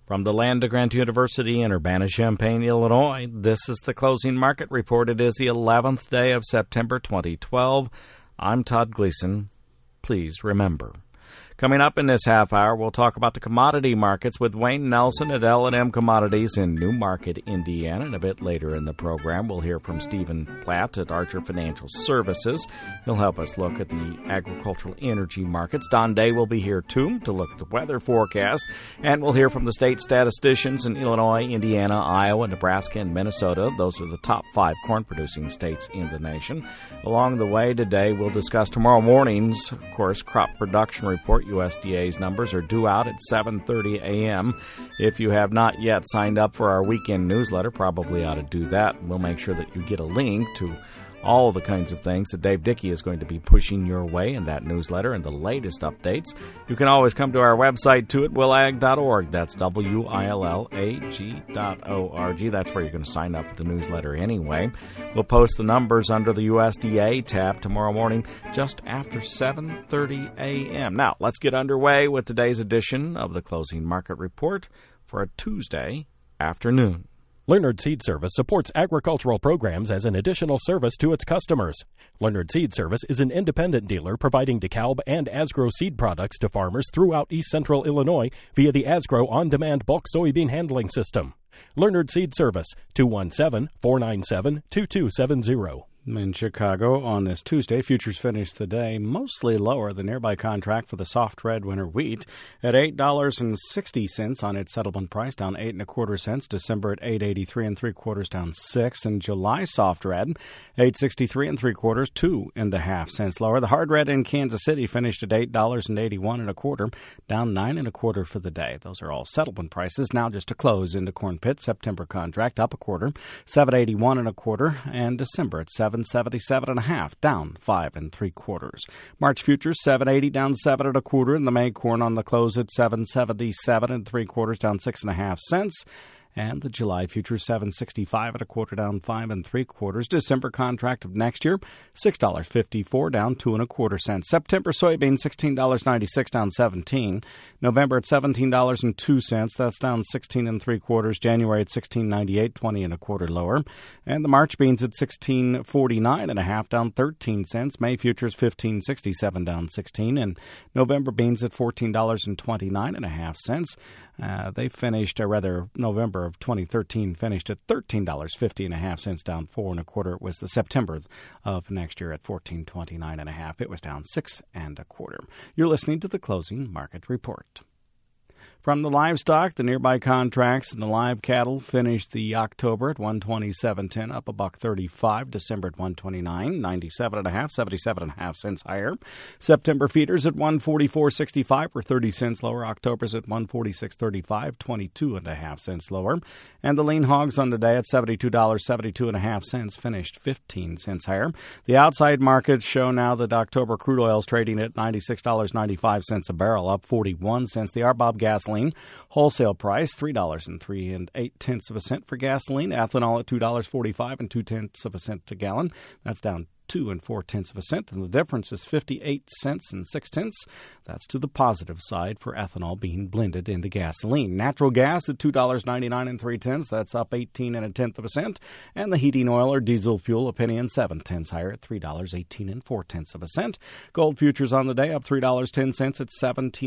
From the land-grant University in Urbana-Champaign, Illinois, this is the Closing Market Report. It is the 11th day of September 2012. I'm Todd Gleason. Please remember. Coming up in this half hour, we'll talk about the commodity markets with Wayne Nelson at L&M Commodities in Newmarket, Indiana. And a bit later in the program, we'll hear from Stephen Platt at Archer Financial Services. He'll help us look at the agricultural energy markets. Don Day will be here, too, to look at the weather forecast. And we'll hear from the state statisticians in Illinois, Indiana, Iowa, Nebraska, and Minnesota. Those are the top 5 corn-producing states in the nation. Along the way today, we'll discuss tomorrow morning's, of course, crop production report. USDA's numbers are due out at 7:30 a.m. If you have not yet signed up for our weekend newsletter, probably ought to do that. We'll make sure that you get a link to all the kinds of things that Dave Dickey is going to be pushing your way in that newsletter and the latest updates. You can always come to our website, too, at willag.org. That's WILLAG.org. That's where you're going to sign up for the newsletter anyway. We'll post the numbers under the USDA tab tomorrow morning just after 7:30 a.m. Now, let's get underway with today's edition of the Closing Market Report for a Tuesday afternoon. Leonard Seed Service supports agricultural programs as an additional service to its customers. Leonard Seed Service is an independent dealer providing DeKalb and Asgrow seed products to farmers throughout East Central Illinois via the Asgrow On-Demand Bulk Soybean Handling System. Leonard Seed Service, 217-497-2270. In Chicago on this Tuesday, futures finished the day mostly lower. The nearby contract for the soft red winter wheat at $8.60 on its settlement price, down 8 1/4 cents. December at $8.83 3/4, down 6. And July soft red, $8.63 3/4, 2 1/2 cents lower. The hard red in Kansas City finished at $8.81 1/4, down 9 1/4 for the day. Those are all settlement prices. Now just to close into corn pit, September contract up 1/4, $7.81 1/4, and December at $7.77 1/2, down 5 3/4. March futures $7.80, down 7 1/4, and the May corn on the close at $7.77 3/4, down 6 1/2 cents. And the July futures $7.65 1/4, down 5 3/4. December contract of next year $6.54, down 2 1/4 cents. September soybean $16.96, down 17. November at $17.02, that's down 16 3/4. January at $16.98, 20 1/4 lower. And the March beans at $16.49 1/2, down 13 cents. May futures $15.67, down 16. And November beans at $14.29 1/2. They finished, November of 2013 finished at $13.50 1/2, down 4 1/4. It was the September of next year at $14.29 1/2. It was down 6 1/4. You're listening to the Closing Market Report. From the livestock, the nearby contracts and the live cattle finished the October at $127.10, up $1.35. December at $129.97 1/2, 77 1/2 cents higher. September feeders at $144.65, or 30 cents lower. October's at $146.35, 22 1/2 cents lower. And the lean hogs on the day at $72.72 1/2, finished 15 cents higher. The outside markets show now that October crude oil is trading at $96.95 a barrel, up 41 cents. The RBOB gasoline wholesale price $3.03 8/10 cents for gasoline. Ethanol at $2.45 2/10 cents a gallon. That's down 2 4/10 cents, and the difference is 58 cents and 6/10. That's to the positive side for ethanol being blended into gasoline. Natural gas at $2.99 3/10. That's up 18 1/10 cent, and the heating oil or diesel fuel a penny and 7/10 higher at $3.18 4/10 cent. Gold futures on the day up $3.10 at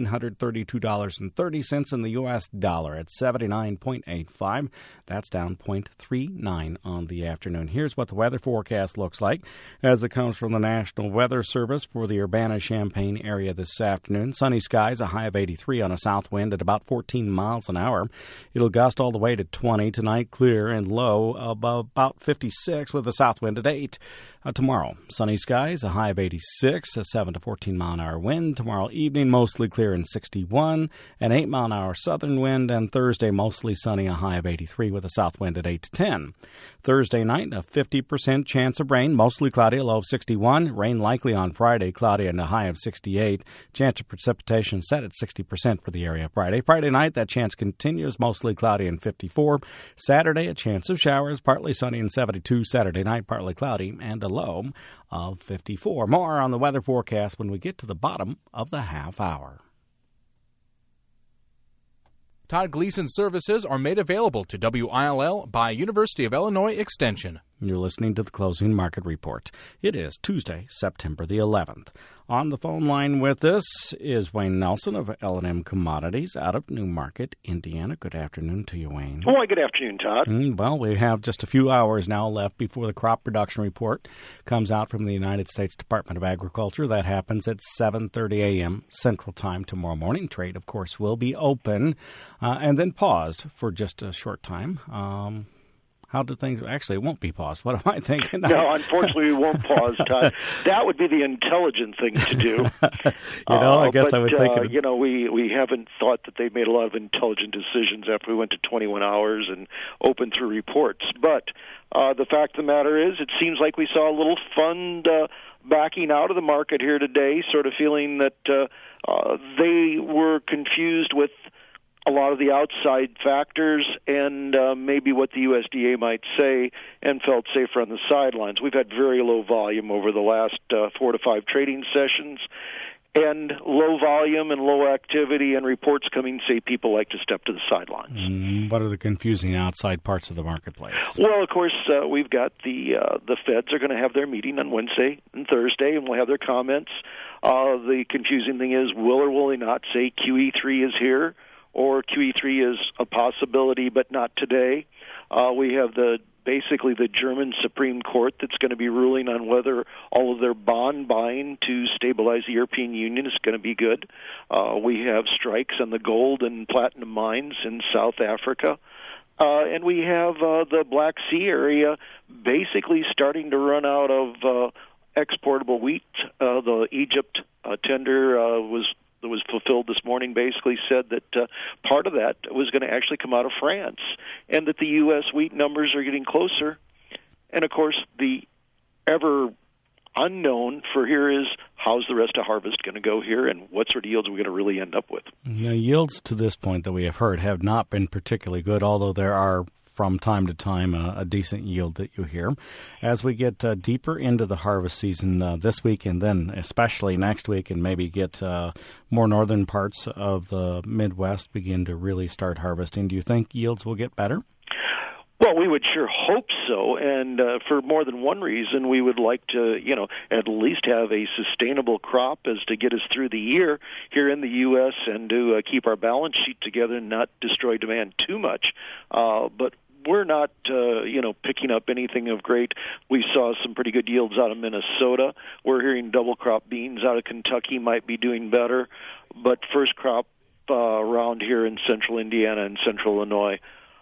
$1,732.30, and the U.S. dollar at 79.85. That's down 0.39 on the afternoon. Here's what the weather forecast looks like as it comes from the National Weather Service for the Urbana-Champaign area this afternoon. Sunny skies, a high of 83 on a south wind at about 14 miles an hour. It'll gust all the way to 20. Tonight, clear and low of about 56 with a south wind at 8. Tomorrow, sunny skies, a high of 86, a 7 to 14 mile an hour wind. Tomorrow evening, mostly clear and 61, an 8 mile an hour southern wind. And Thursday, mostly sunny, a high of 83 with a south wind at 8 to 10. Thursday night, a 50% chance of rain, mostly cloudy, a low of 61. Rain likely on Friday, cloudy and a high of 68. Chance of precipitation set at 60% for the area Friday. Friday night, that chance continues, mostly cloudy and 54. Saturday, a chance of showers, partly sunny and 72. Saturday night, partly cloudy and a low of 54. More on the weather forecast when we get to the bottom of the half hour. Todd Gleason services are made available to WILL by University of Illinois Extension. You're listening to the Closing Market Report. It is Tuesday, September the 11th. On the phone line with us is Wayne Nelson of L&M Commodities out of Newmarket, Indiana. Good afternoon to you, Wayne. Well, good afternoon, Todd. Well, we have just a few hours now left before the crop production report comes out from the United States Department of Agriculture. That happens at 7:30 a.m. Central Time tomorrow morning. Trade, of course, will be open and then paused for just a short time. How do things actually it won't be paused? What am I thinking? No, unfortunately, we won't pause, Todd. That would be the intelligent thing to do. I guess I was thinking. We haven't thought that they made a lot of intelligent decisions after we went to 21 hours and opened through reports. But the fact of the matter is, it seems like we saw a little fund backing out of the market here today, sort of feeling that they were confused with a lot of the outside factors and maybe what the USDA might say, and felt safer on the sidelines. We've had very low volume over the last 4 to 5 trading sessions, and low volume and low activity, and reports coming say people like to step to the sidelines. What are the confusing outside parts of the marketplace? Well, of course, we've got the Feds are going to have their meeting on Wednesday and Thursday, and we'll have their comments. The confusing thing is, will or will they not say QE3 is here, or QE3 is a possibility, but not today. We have basically the German Supreme Court that's going to be ruling on whether all of their bond buying to stabilize the European Union is going to be good. We have strikes on the gold and platinum mines in South Africa. And we have the Black Sea area basically starting to run out of exportable wheat. The Egypt tender that was fulfilled this morning basically said that part of that was going to actually come out of France, and that the U.S. wheat numbers are getting closer. And, of course, the ever unknown for here is, how's the rest of harvest going to go here, and what sort of yields are we going to really end up with? Now, yields to this point that we have heard have not been particularly good, although there are from time to time a decent yield that you hear. As we get deeper into the harvest season this week, and then especially next week, and maybe get more northern parts of the Midwest begin to really start harvesting, do you think yields will get better? Well, we would sure hope so, and for more than one reason, we would like to, at least have a sustainable crop as to get us through the year here in the U.S. and to keep our balance sheet together and not destroy demand too much. But we're not, picking up anything of great. We saw some pretty good yields out of Minnesota. We're hearing double crop beans out of Kentucky might be doing better, but first crop around here in central Indiana and central Illinois,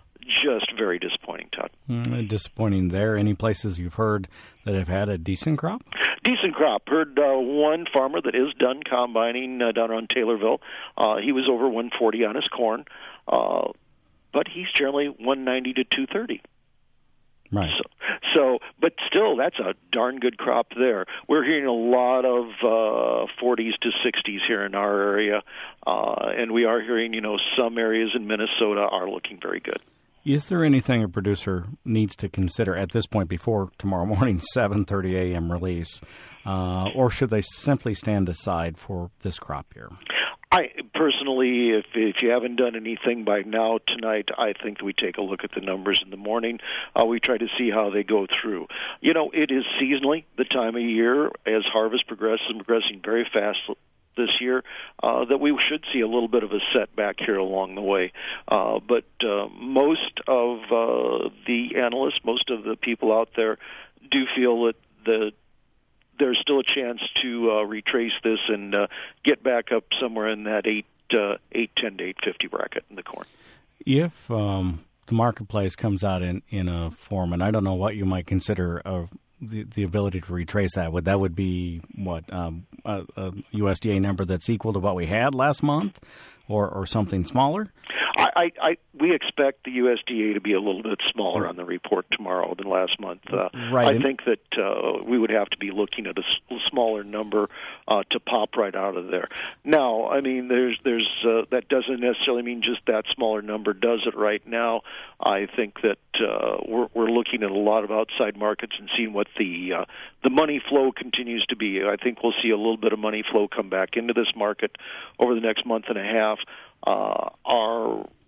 just very disappointing, Todd. Disappointing there. Any places you've heard that have had a decent crop? Decent crop. Heard one farmer that is done combining down around Taylorville. He was over 140 on his corn, but he's generally 190 to 230. Right. But still, that's a darn good crop there. We're hearing a lot of 40s to 60s here in our area, and we are hearing, some areas in Minnesota are looking very good. Is there anything a producer needs to consider at this point before tomorrow morning 7:30 a.m. release, or should they simply stand aside for this crop year? I personally, if you haven't done anything by now tonight, I think we take a look at the numbers in the morning. We try to see how they go through. It is seasonally the time of year as harvest progresses and progressing very fast this year, that we should see a little bit of a setback here along the way. But most of the analysts, most of the people out there do feel that there's still a chance to retrace this and get back up somewhere in that 810 to 850 bracket in the corn. If the marketplace comes out in a form, and I don't know what you might consider the ability to retrace that, would be what, a USDA number that's equal to what we had last month, or something smaller? We expect the USDA to be a little bit smaller on the report tomorrow than last month. Right. I think that we would have to be looking at a smaller number to pop right out of there. Now, I mean, there's that doesn't necessarily mean just that smaller number does it right now. I think that we're looking at a lot of outside markets and seeing what the money flow continues to be. I think we'll see a little bit of money flow come back into this market over the next month and a half. Our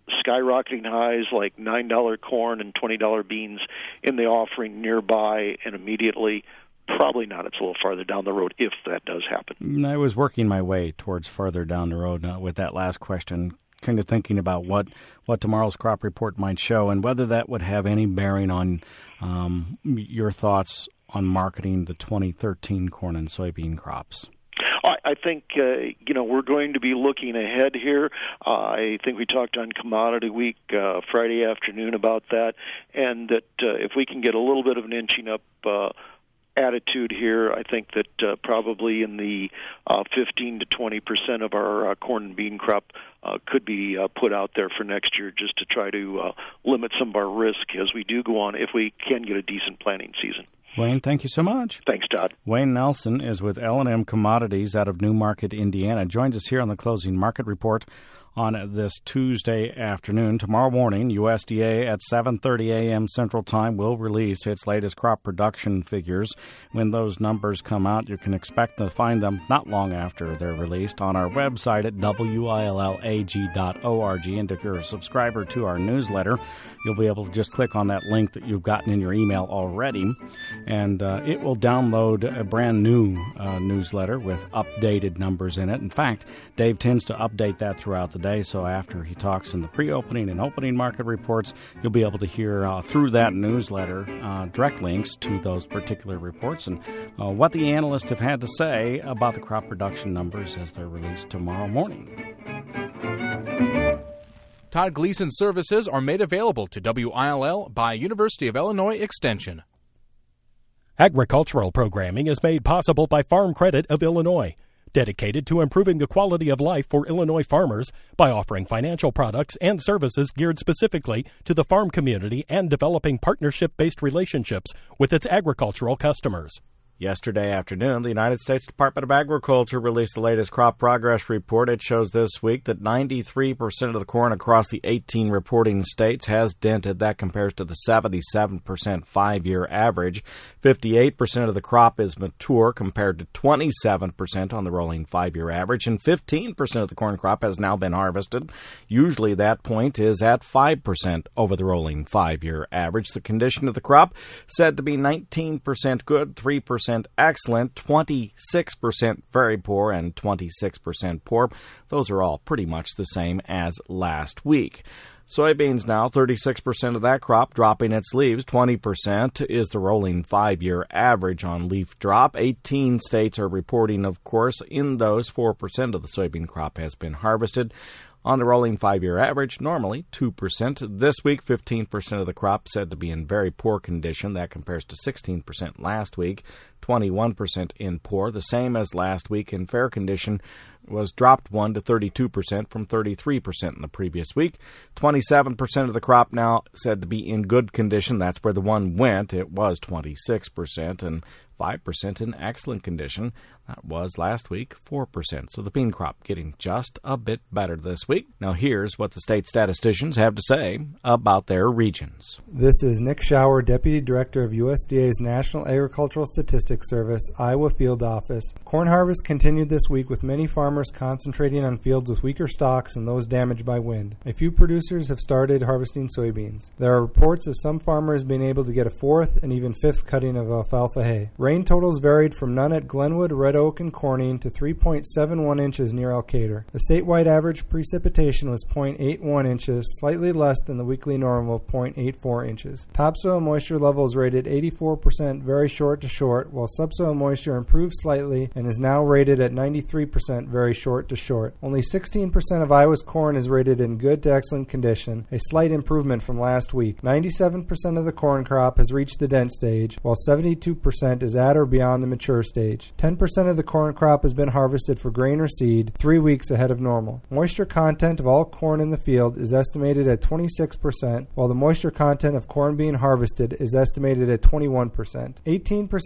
skyrocketing highs like $9 corn and $20 beans in the offering nearby and immediately. Probably not. It's a little farther down the road if that does happen. I was working my way towards farther down the road with that last question, kind of thinking about what tomorrow's crop report might show and whether that would have any bearing on your thoughts on marketing the 2013 corn and soybean crops. I think, we're going to be looking ahead here. I think we talked on Commodity Week Friday afternoon about that, and that if we can get a little bit of an inching up attitude here, I think that probably in the 15 to 20% of our corn and bean crop could be put out there for next year just to try to limit some of our risk as we do go on if we can get a decent planting season. Wayne, thank you so much. Thanks, Todd. Wayne Nelson is with L&M Commodities out of Newmarket, Indiana. Joins us here on the Closing Market Report on this Tuesday afternoon. Tomorrow morning, USDA at 7:30 a.m. Central Time will release its latest crop production figures. When those numbers come out, you can expect to find them not long after they're released on our website at willag.org. And if you're a subscriber to our newsletter, you'll be able to just click on that link that you've gotten in your email already, and it will download a brand new newsletter with updated numbers in it. In fact, Dave tends to update that throughout the day, so after he talks in the pre-opening and opening market reports, you'll be able to hear through that newsletter direct links to those particular reports and what the analysts have had to say about the crop production numbers as they're released tomorrow morning. Todd Gleason services are made available to WILL by University of Illinois Extension. Agricultural programming is made possible by Farm Credit of Illinois, dedicated to improving the quality of life for Illinois farmers by offering financial products and services geared specifically to the farm community and developing partnership-based relationships with its agricultural customers. Yesterday afternoon, the United States Department of Agriculture released the latest crop progress report. It shows this week that 93% of the corn across the 18 reporting states has dented. That compares to the 77% five-year average. 58% of the crop is mature compared to 27% on the rolling five-year average, and 15% of the corn crop has now been harvested. Usually that point is at 5% over the rolling five-year average. The condition of the crop said to be 19% good, 3% excellent, 26% very poor, and 26% poor. Those are all pretty much the same as last week. Soybeans now, 36% of that crop dropping its leaves. 20% is the rolling five-year average on leaf drop. 18 states are reporting, of course. In those, 4% of the soybean crop has been harvested. On the rolling five-year average, normally 2%. This week, 15% of the crop said to be in very poor condition. That compares to 16% last week, 21% in poor. The same as last week in fair condition was dropped 1 to 32% from 33% in the previous week. 27% of the crop now said to be in good condition. That's where the one went. It was 26%, and 5% in excellent condition. That was last week 4%. So the bean crop getting just a bit better this week. Now here's what the state statisticians have to say about their regions. This is Nick Schauer, Deputy Director of USDA's National Agricultural Statistics Service, Iowa Field Office. Corn harvest continued this week with many farmers concentrating on fields with weaker stalks and those damaged by wind. A few producers have started harvesting soybeans. There are reports of some farmers being able to get a fourth and even fifth cutting of alfalfa hay. Rain totals varied from none at Glenwood, Red Oak, and Corning to 3.71 inches near Elkader. The statewide average precipitation was 0.81 inches, slightly less than the weekly normal of 0.84 inches. Topsoil moisture levels rated 84% very short to short, while subsoil moisture improved slightly and is now rated at 93% very short to short. Only 16% of Iowa's corn is rated in good to excellent condition, a slight improvement from last week. 97% of the corn crop has reached the dent stage, while 72% is at or beyond the mature stage. 10% of the corn crop has been harvested for grain or seed, 3 weeks ahead of normal. Moisture content of all corn in the field is estimated at 26%, while the moisture content of corn being harvested is estimated at 21%. 18% of Iowa's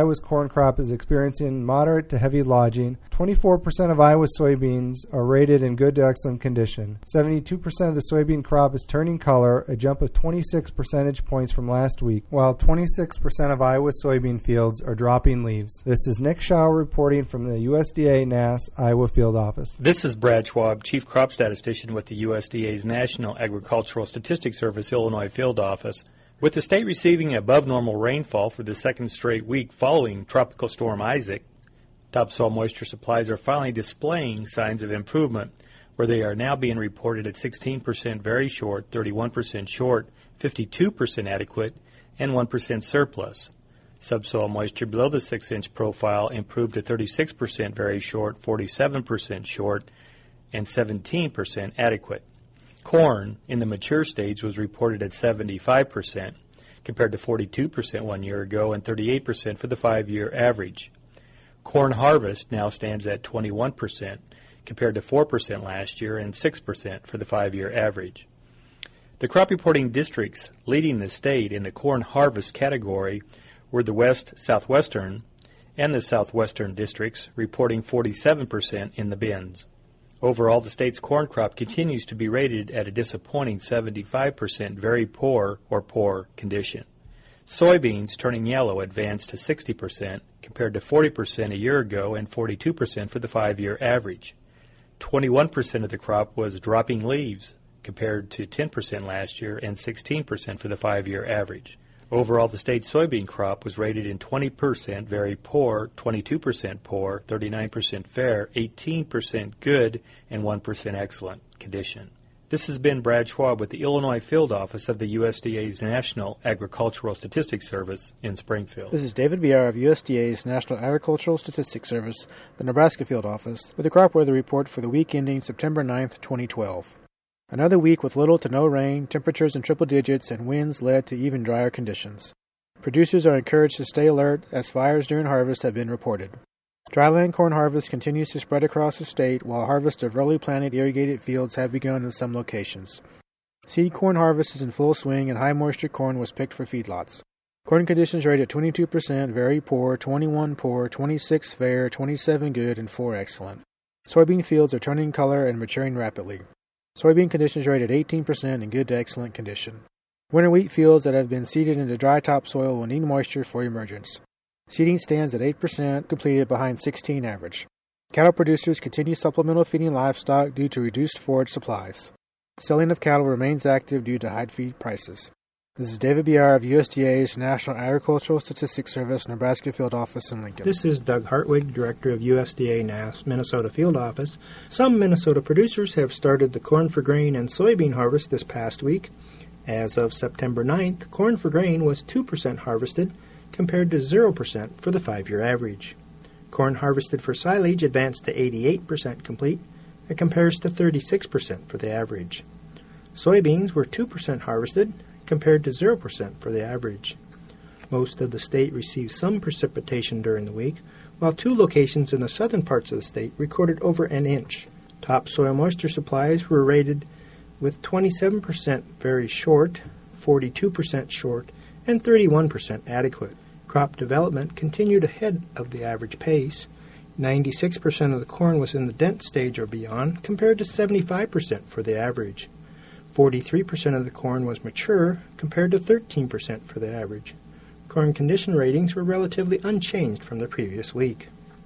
Iowa's corn crop is experiencing moderate to heavy lodging. 24% of Iowa's soybeans are rated in good to excellent condition. 72% of the soybean crop is turning color, a jump of 26 percentage points from last week, while 26% of Iowa's soybean fields are dropping leaves. This is Nick Schauer reporting from the USDA NASS Iowa Field Office. This is Brad Schwab, Chief Crop Statistician with the USDA's National Agricultural Statistics Service Illinois Field Office. With the state receiving above normal rainfall for the second straight week following Tropical Storm Isaac, topsoil moisture supplies are finally displaying signs of improvement, where they are now being reported at 16% very short, 31% short, 52% adequate, and 1% surplus. Subsoil moisture below the 6-inch profile improved to 36% very short, 47% short, and 17% adequate. Corn in the mature stage was reported at 75%, compared to 42% 1 year ago and 38% for the 5-year average. Corn harvest now stands at 21%, compared to 4% last year and 6% for the 5-year average. The crop reporting districts leading the state in the corn harvest category were the West Southwestern and the Southwestern districts, reporting 47% in the bins. Overall, the state's corn crop continues to be rated at a disappointing 75% very poor or poor condition. Soybeans turning yellow advanced to 60% compared to 40% a year ago and 42% for the 5-year average. 21% of the crop was dropping leaves compared to 10% last year and 16% for the 5-year average. Overall, the state's soybean crop was rated in 20% very poor, 22% poor, 39% fair, 18% good, and 1% excellent condition. This has been Brad Schwab with the Illinois Field Office of the USDA's National Agricultural Statistics Service in Springfield. This is David Biar of USDA's National Agricultural Statistics Service, the Nebraska Field Office, with the crop weather report for the week ending September 9th, 2012. Another week with little to no rain, temperatures in triple digits, and winds led to even drier conditions. Producers are encouraged to stay alert as fires during harvest have been reported. Dryland corn harvest continues to spread across the state, while harvest of early planted irrigated fields have begun in some locations. Seed corn harvest is in full swing, and high moisture corn was picked for feedlots. Corn conditions rated 22% very poor, 21 poor, 26 fair, 27 good, and 4 excellent. Soybean fields are turning color and maturing rapidly. Soybean conditions rated 18% in good to excellent condition. Winter wheat fields that have been seeded into dry topsoil will need moisture for emergence. Seeding stands at 8% completed behind 16 average. Cattle producers continue supplemental feeding livestock due to reduced forage supplies. Selling of cattle remains active due to high feed prices. This is David Biar of USDA's National Agricultural Statistics Service, Nebraska Field Office in Lincoln. This is Doug Hartwig, Director of USDA NASS Minnesota Field Office. Some Minnesota producers have started the corn for grain and soybean harvest this past week. As of September 9th, corn for grain was 2% harvested compared to 0% for the 5-year average. Corn harvested for silage advanced to 88% complete. It compares to 36% for the average. Soybeans were 2% harvested compared to 0% for the average. Most of the state received some precipitation during the week, while 2 locations in the southern parts of the state recorded over an inch. Topsoil moisture supplies were rated with 27% very short, 42% short, and 31% adequate. Crop development continued ahead of the average pace. 96% of the corn was in the dent stage or beyond, compared to 75% for the average. 43% of the corn was mature, compared to 13% for the average. Corn condition ratings were relatively unchanged from the previous week.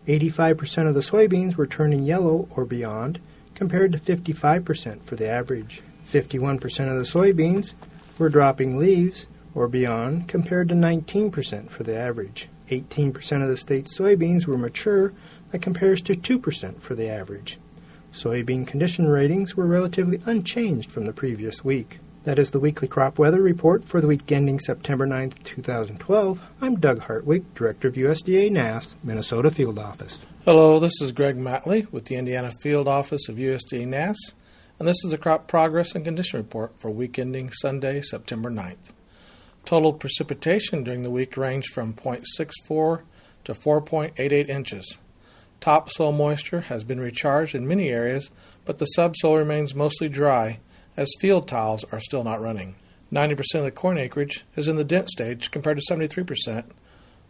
85% of the soybeans were turning yellow or beyond, compared to 55% for the average. 51% of the soybeans were dropping leaves or beyond, compared to 19% for the average. 18% of the state's soybeans were mature, that compares to 2% for the average. Soybean condition ratings were relatively unchanged from the previous week. That is the weekly crop weather report for the week ending September 9th, 2012. I'm Doug Hartwig, Director of USDA NASS, Minnesota Field Office. Hello, this is Greg Matley with the Indiana Field Office of USDA NASS, and this is the crop progress and condition report for week ending Sunday, September 9th. Total precipitation during the week ranged from 0.64 to 4.88 inches. Topsoil moisture has been recharged in many areas, but the subsoil remains mostly dry as field tiles are still not running. 90% of the corn acreage is in the dent stage compared to 73%,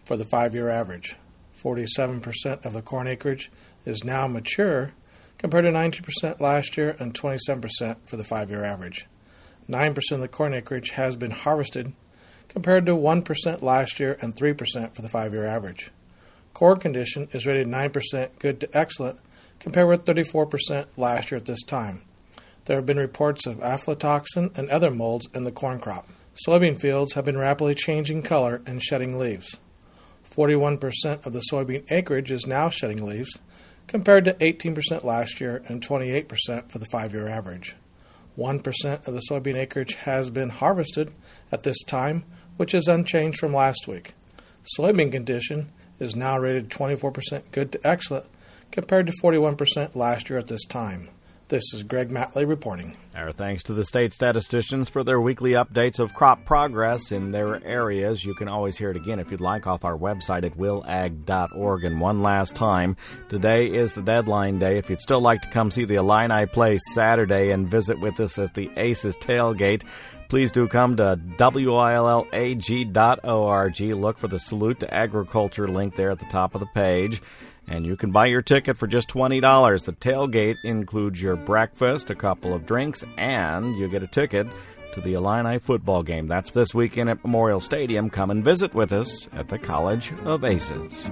for the 5-year average. 47% of the corn acreage is now mature, compared to 90% last year and 27% for the 5-year average. 9% of the corn acreage has been harvested, compared to 1% last year and 3% for the 5-year average. Corn condition is rated 9% good to excellent, compared with 34% last year at this time. There have been reports of aflatoxin and other molds in the corn crop. Soybean fields have been rapidly changing color and shedding leaves. 41% of the soybean acreage is now shedding leaves, compared to 18% last year and 28% for the 5-year average. 1% of the soybean acreage has been harvested at this time, which is unchanged from last week. Soybean condition is now rated 24% good to excellent, compared to 41% last year at this time. This is Greg Matley reporting. Our thanks to the state statisticians for their weekly updates of crop progress in their areas. You can always hear it again if you'd like off our website at willag.org. And one last time, today is the deadline day. If you'd still like to come see the Illini play Saturday and visit with us at the Aces Tailgate, please do come to willag.org. Look for the Salute to Agriculture link there at the top of the page. And you can buy your ticket for just $20. The tailgate includes your breakfast, a couple of drinks, and you get a ticket to the Illini football game. That's this weekend at Memorial Stadium. Come and visit with us at the College of Aces.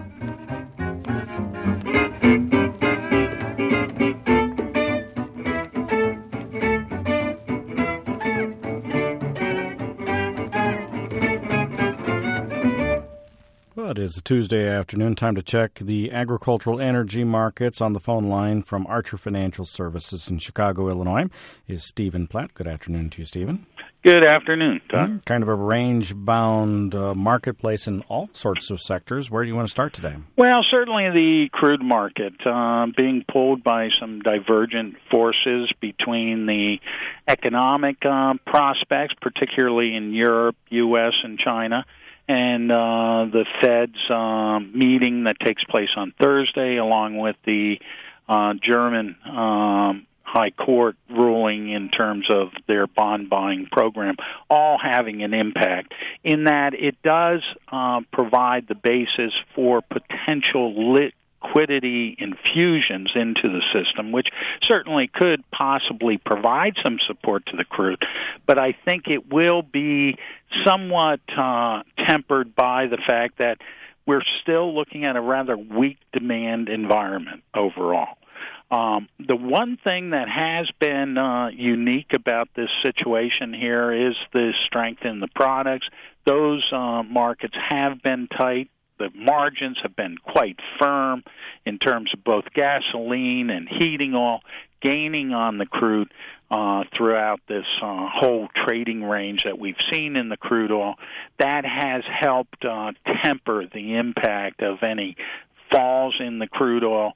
It is a Tuesday afternoon. Time to check the agricultural energy markets. On the phone line from Archer Financial Services in Chicago, Illinois, is Stephen Platt. Good afternoon to you, Stephen. Good afternoon, Todd. Kind of a range-bound marketplace in all sorts of sectors. Where do you want to start today? Well, certainly the crude market being pulled by some divergent forces between the economic prospects, particularly in Europe, U.S., and China, and the Fed's meeting that takes place on Thursday, along with the German High Court ruling in terms of their bond buying program, all having an impact in that it does provide the basis for potential liquidity infusions into the system, which certainly could possibly provide some support to the crude. But I think it will be somewhat tempered by the fact that we're still looking at a rather weak demand environment overall. The one thing that has been unique about this situation here is the strength in the products. Those markets have been tight. The margins have been quite firm in terms of both gasoline and heating oil, gaining on the crude throughout this whole trading range that we've seen in the crude oil. That has helped temper the impact of any falls in the crude oil,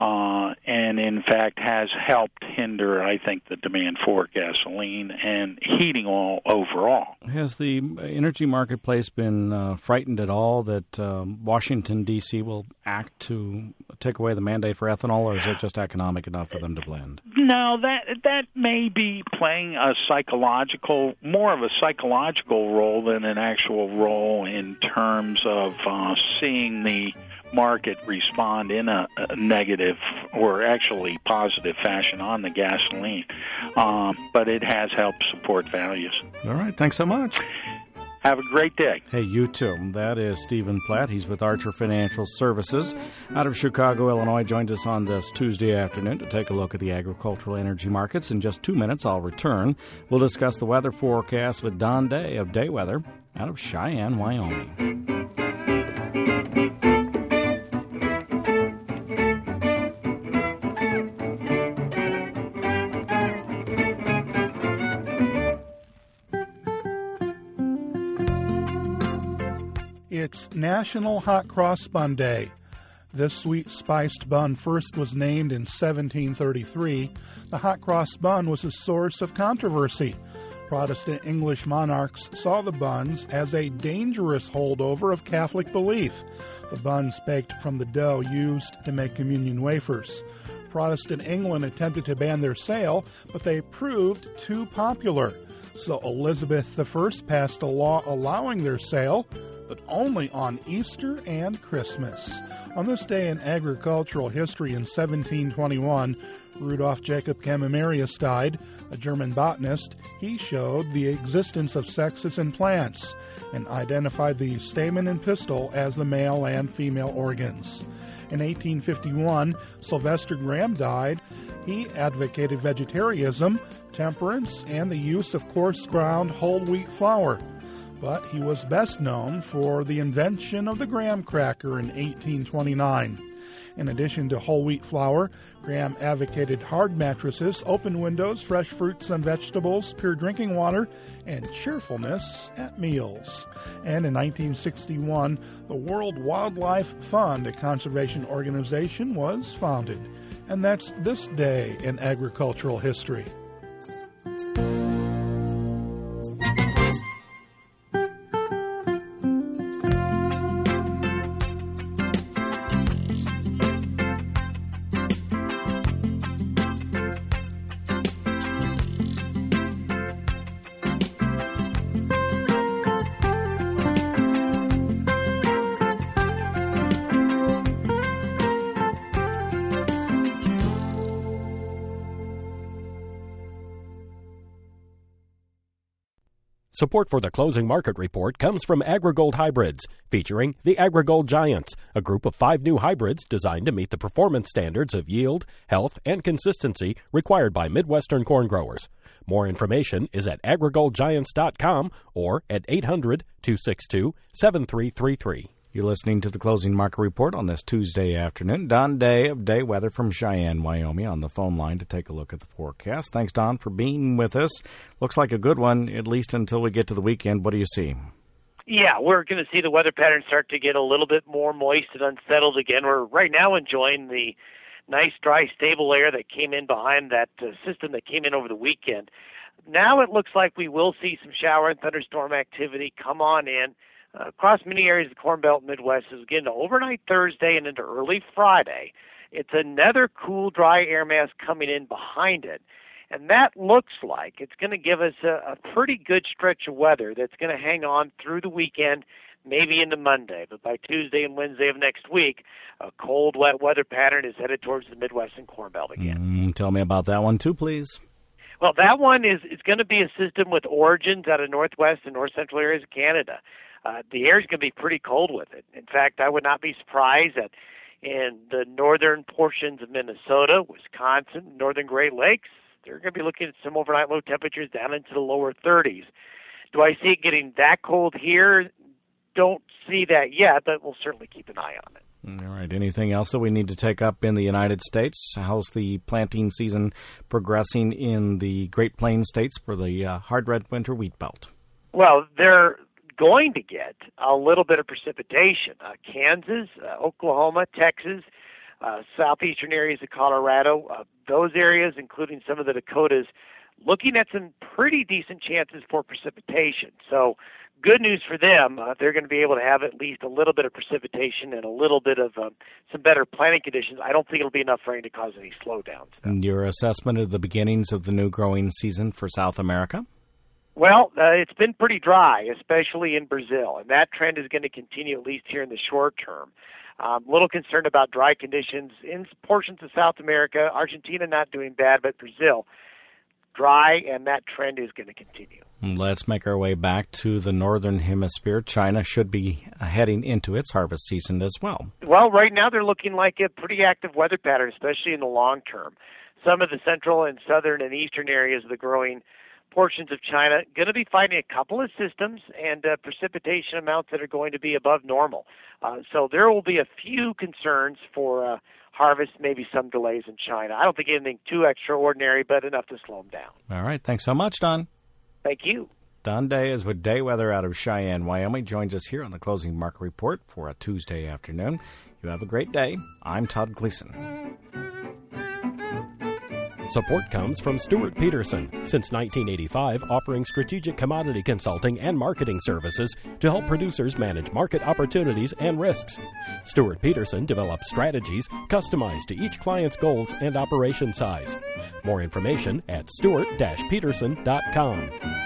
and in fact has helped hinder, I think, the demand for gasoline and heating oil overall. Has the energy marketplace been frightened at all that Washington, D.C. will act to take away the mandate for ethanol, or is it just economic enough for them to blend? No, that may be playing more of a psychological role than an actual role in terms of seeing the market respond in a negative or actually positive fashion on the gasoline. But it has helped support values. All right. Thanks so much. Have a great day. Hey, you too. That is Stephen Platt. He's with Archer Financial Services out of Chicago, Illinois. Joins us on this Tuesday afternoon to take a look at the agricultural energy markets. In just 2 minutes, I'll return. We'll discuss the weather forecast with Don Day of Day Weather out of Cheyenne, Wyoming. It's National Hot Cross Bun Day. This sweet spiced bun first was named in 1733. The hot cross bun was a source of controversy. Protestant English monarchs saw the buns as a dangerous holdover of Catholic belief. The buns baked from the dough used to make communion wafers. Protestant England attempted to ban their sale, but they proved too popular. So Elizabeth I passed a law allowing their sale. but only on Easter and Christmas. On this day in agricultural history in 1721, Rudolf Jacob Camemerius died, a German botanist. He showed the existence of sexes in plants and identified the stamen and pistil as the male and female organs. In 1851, Sylvester Graham died. He advocated vegetarianism, temperance, and the use of coarse-ground whole wheat flour. But he was best known for the invention of the graham cracker in 1829. In addition to whole wheat flour, Graham advocated hard mattresses, open windows, fresh fruits and vegetables, pure drinking water, and cheerfulness at meals. And in 1961, the World Wildlife Fund, a conservation organization, was founded. And that's this day in agricultural history. Support for the Closing Market Report comes from AgriGold Hybrids, featuring the AgriGold Giants, a group of 5 new hybrids designed to meet the performance standards of yield, health, and consistency required by Midwestern corn growers. More information is at agrigoldgiants.com or at 800-262-7333. You're listening to the Closing Market Report on this Tuesday afternoon. Don Day of Day Weather from Cheyenne, Wyoming, on the phone line to take a look at the forecast. Thanks, Don, for being with us. Looks like a good one, at least until we get to the weekend. What do you see? Yeah, we're going to see the weather pattern start to get a little bit more moist and unsettled again. We're right now enjoying the nice, dry, stable air that came in behind that system that came in over the weekend. Now it looks like we will see some shower and thunderstorm activity come on in across many areas of the Corn Belt and Midwest as we get into overnight Thursday and into early Friday. It's another cool, dry air mass coming in behind it. And that looks like it's going to give us a pretty good stretch of weather that's going to hang on through the weekend, maybe into Monday. But by Tuesday and Wednesday of next week, a cold, wet weather pattern is headed towards the Midwest and Corn Belt again. Tell me about that one, too, please. Well, that one is going to be a system with origins out of northwest and north central areas of Canada. The air is going to be pretty cold with it. In fact, I would not be surprised that in the northern portions of Minnesota, Wisconsin, northern Great Lakes, they're going to be looking at some overnight low temperatures down into the lower 30s. Do I see it getting that cold here? Don't see that yet, but we'll certainly keep an eye on it. All right. Anything else that we need to take up in the United States? How's the planting season progressing in the Great Plains states for the hard red winter wheat belt? Well, they're going to get a little bit of precipitation. Kansas, Oklahoma, Texas, southeastern areas of Colorado, those areas, including some of the Dakotas, looking at some pretty decent chances for precipitation. So good news for them. They're going to be able to have at least a little bit of precipitation and a little bit of some better planting conditions. I don't think it'll be enough rain to cause any slowdowns, though. And your assessment of the beginnings of the new growing season for South America? Well, it's been pretty dry, especially in Brazil, and that trend is going to continue at least here in the short term. A little concerned about dry conditions in portions of South America. Argentina not doing bad, but Brazil dry, and that trend is going to continue. Let's make our way back to the northern hemisphere. China should be heading into its harvest season as well. Well, right now they're looking like a pretty active weather pattern, especially in the long term. Some of the central and southern and eastern areas of the growing portions of China going to be fighting a couple of systems and precipitation amounts that are going to be above normal. So there will be a few concerns for harvest, maybe some delays in China. I don't think anything too extraordinary, but enough to slow them down. All right. Thanks so much, Don. Thank you. Don Day is with Day Weather out of Cheyenne, Wyoming. Joins us here on the Closing Market Report for a Tuesday afternoon. You have a great day. I'm Todd Gleason. Support comes from Stuart Peterson, since 1985 offering strategic commodity consulting and marketing services to help producers manage market opportunities and risks. Stuart Peterson develops strategies customized to each client's goals and operation size. More information at stuart-peterson.com.